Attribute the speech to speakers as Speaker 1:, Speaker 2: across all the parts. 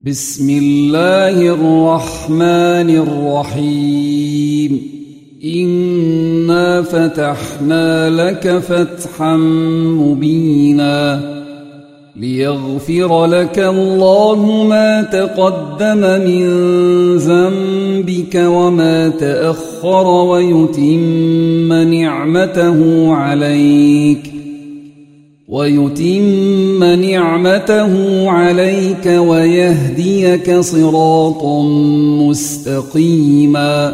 Speaker 1: بسم الله الرحمن الرحيم إنا فتحنا لك فتحا مبينا ليغفر لك الله ما تقدم من ذنبك وما تأخر ويتم نعمته عليك ويهديك صراطا مستقيما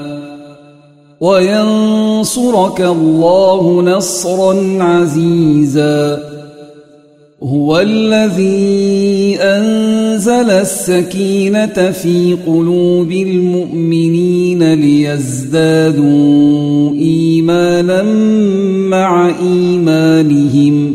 Speaker 1: وينصرك الله نصرا عزيزا هو الذي أنزل السكينة في قلوب المؤمنين ليزدادوا إيمانا مع إيمانهم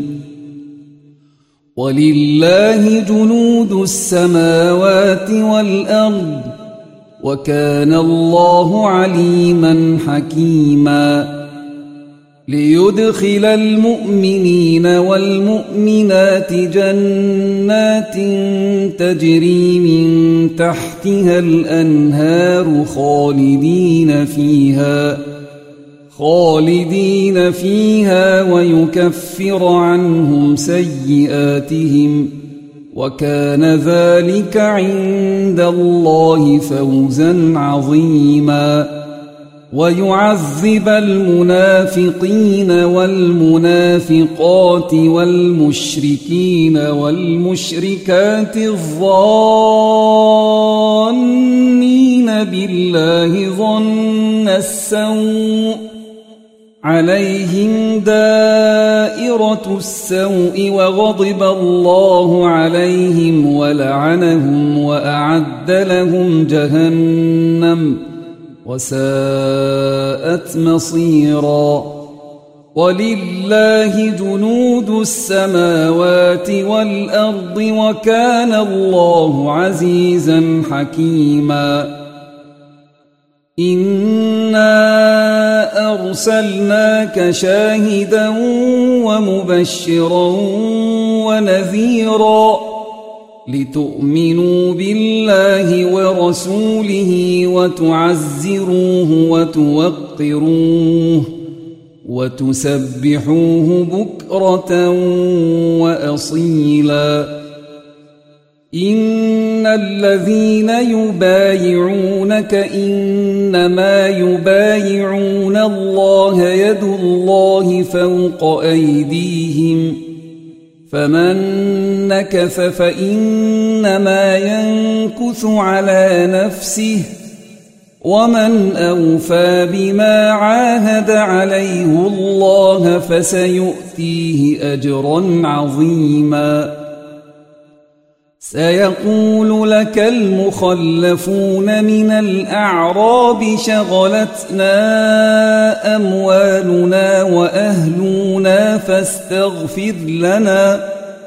Speaker 1: ولله جنود السماوات والأرض وكان الله عليما حكيما ليدخل المؤمنين والمؤمنات جنات تجري من تحتها الأنهار خالدين فيها ويكفر عنهم سيئاتهم وكان ذلك عند الله فوزا عظيما ويعذب المنافقين والمنافقات والمشركين والمشركات الظانين بالله ظن السوء عليهم دائرة السوء وغضب الله عليهم ولعنهم وأعد لهم جهنم وساءت مصيرا ولله جنود السماوات والأرض وكان الله عزيزا حكيما إنا أرسلناك شاهدا ومبشرا ونذيرا لتؤمنوا بالله ورسوله وتعزروه وتوقروه وتسبحوه بكرة وأصيلا إن الذين يبايعونك إنما يبايعون الله يد الله فوق أيديهم فمن نكث فإنما ينكث على نفسه ومن أوفى بما عاهد عليه الله فسيؤتيه أجرا عظيما سيقول لك المخلفون من الأعراب شغلتنا أموالنا وأهلنا فاستغفر لنا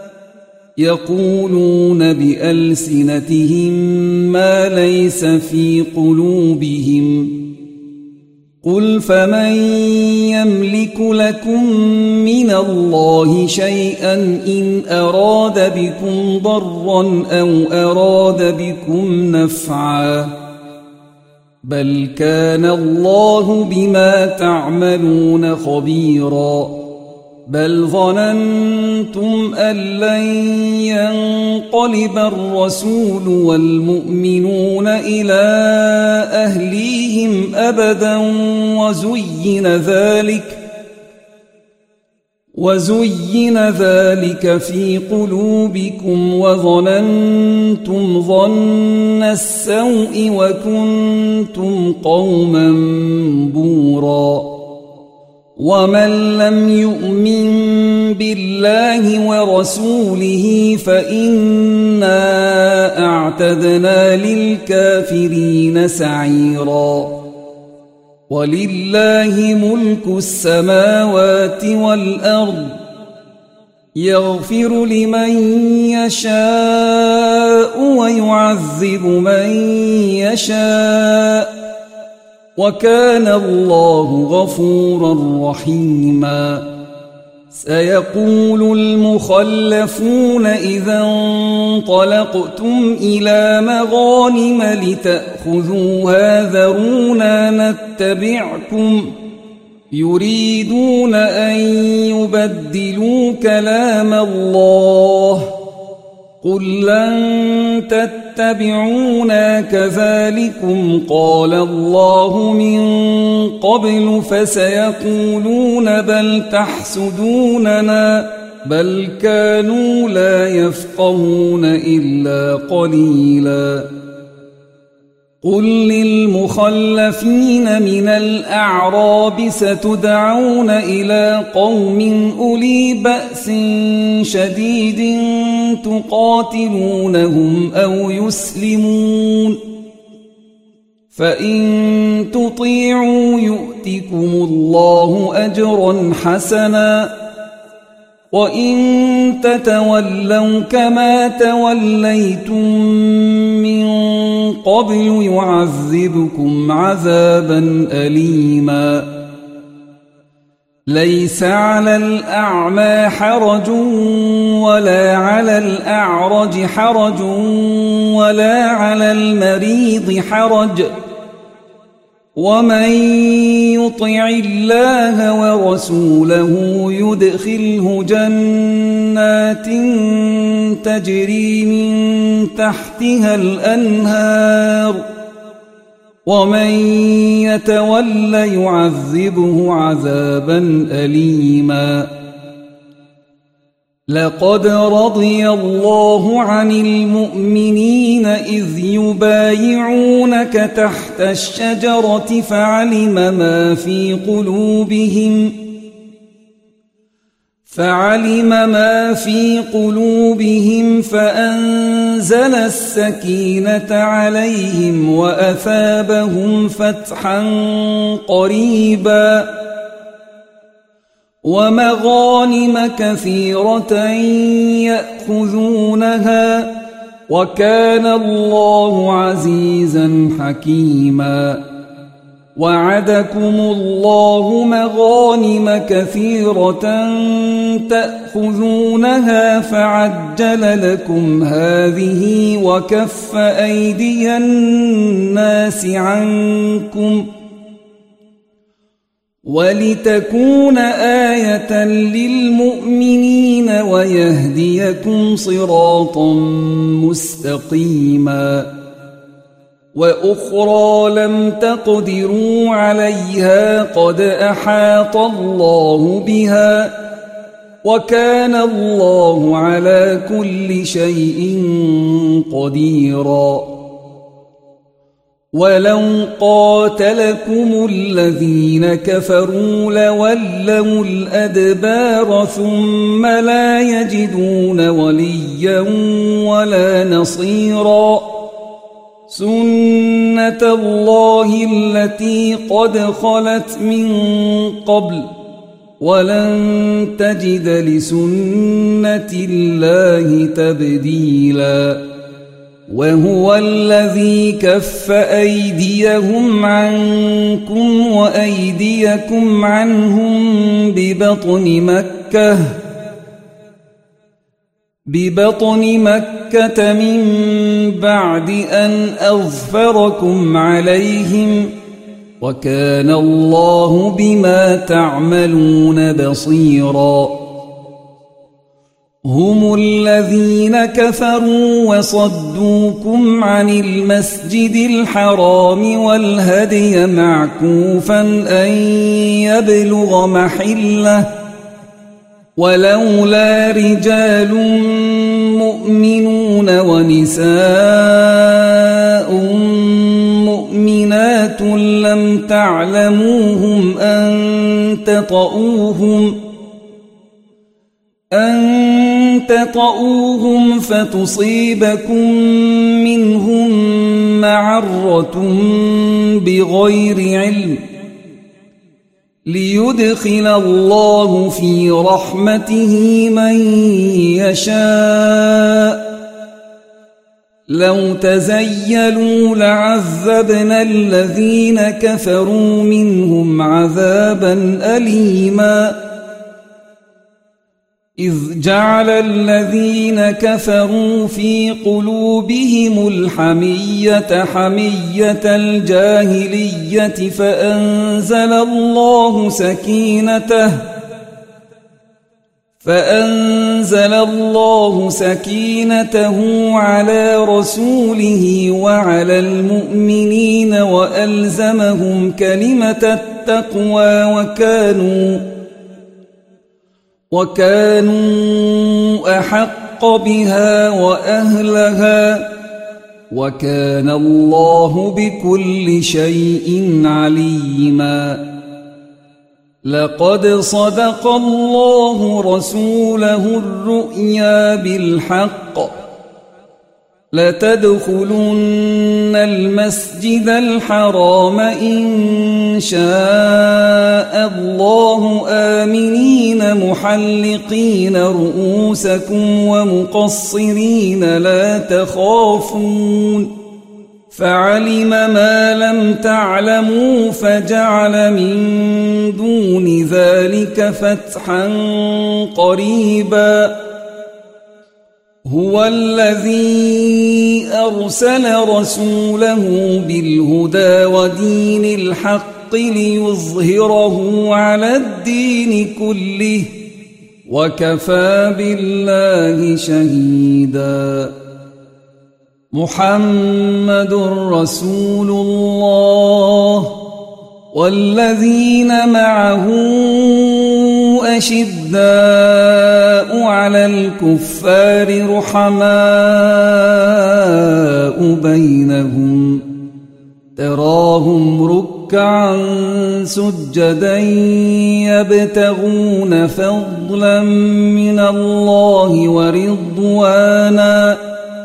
Speaker 1: يقولون بألسنتهم ما ليس في قلوبهم قل فمن يملك لكم من الله شيئا إن أراد بكم ضرا أو أراد بكم نفعا بل كان الله بما تعملون خبيرا بل ظننتم أن لن ينقلب الرسول والمؤمنون إلى أهليهم أبدا وزين ذلك في قلوبكم وظننتم ظن السوء وكنتم قوما بورا ومن لم يؤمن بالله ورسوله فإنا أعتدنا للكافرين سعيرا ولله ملك السماوات والأرض يغفر لمن يشاء ويعذب من يشاء وكان الله غفورا رحيما سيقول المخلفون إذا انطلقتم إلى مغانم لتأخذوها ذرونا نتبعكم يريدون أن يبدلوا كلام الله قل لن تتبعونا كذلكم قال الله من قبل فسيقولون بل تحسدوننا بل كانوا لا يفقهون إلا قليلا قل للمخلفين من الأعراب ستدعون إلى قوم أولي بأس شديد تقاتلونهم أو يسلمون فإن تطيعوا يؤتكم الله أجرا حسنا وإن تتولوا كما توليتم من قبل يعذبكم عذابا أليما ليس على الأعمى حرج ولا على الأعرج حرج ولا على المريض حرج ومن يطع الله ورسوله يدخله جنات تجري من تحتها الأنهار ومن يتول يعذبه عذابا أليما لقد رضي الله عن المؤمنين إذ يبايعونك تحت الشجرة فعلم ما في قلوبهم فأنزل السكينة عليهم وأثابهم فتحا قريبا ومغانم كثيرة يأخذونها وكان الله عزيزا حكيما وعدكم الله مغانم كثيرة تأخذونها فعجل لكم هذه وكف أيدي الناس عنكم ولتكون آية للمؤمنين ويهديكم صراطا مستقيما وأخرى لم تقدروا عليها قد أحاط الله بها وكان الله على كل شيء قديرا ولو قاتلكم الذين كفروا لولوا الأدبار ثم لا يجدون وليا ولا نصيرا سنة الله التي قد خلت من قبل ولن تجد لسنة الله تبديلا وهو الذي كف أيديهم عنكم وأيديكم عنهم ببطن مكة من بعد أن أظفركم عليهم وكان الله بما تعملون بصيرا هم الذين كفروا وصدوكم عن المسجد الحرام والهدي معكوفا أن يبلغ محله ولولا رجال مؤمنون ونساء مؤمنات لم تعلموهم أن تطؤوهم فتصيبكم منهم معرة بغير علم ليدخل الله في رحمته من يشاء لو تزيلوا لعذبنا الذين كفروا منهم عذابا أليما إذ جعل الذين كفروا في قلوبهم الحمية حمية الجاهلية فأنزل الله سكينته على رسوله وعلى المؤمنين وألزمهم كلمة التقوى وكانوا أحق بها وأهلها وكان الله بكل شيء عليما. لقد صدق الله رسوله الرؤيا بالحق لتدخلن المسجد الحرام إن شاء الله آمنين محلقين رؤوسكم ومقصرين لا تخافون فعلم ما لم تعلموا فجعل من دون ذلك فتحا قريبا. هو الذي أرسل رسوله بالهدى ودين الحق ليظهره على الدين كله وكفى بالله شهيدا. محمد رسول الله والذين معه أشداء على الكفار رحماء بينهم تراهم ركعا سجدا يبتغون فضلا من الله ورضوانا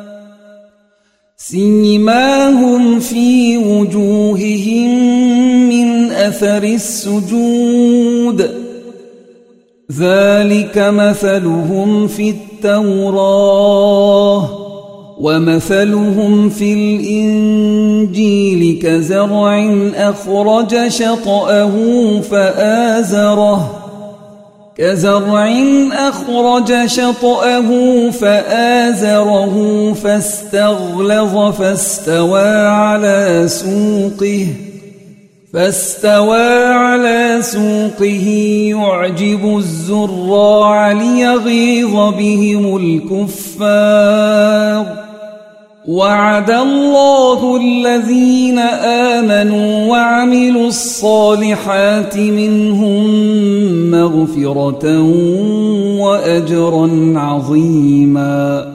Speaker 1: سيماهم في وجوههم من أثر السجود ذلك مثلهم في التوراة ومثلهم في الإنجيل كزرع أخرج شطأه فآزره فاستغلظ فاستوى على سوقه يعجب الزراع ليغيظ بهم الكفار. وعد الله الذين آمنوا وعملوا الصالحات منهم مغفرة وأجرا عظيما.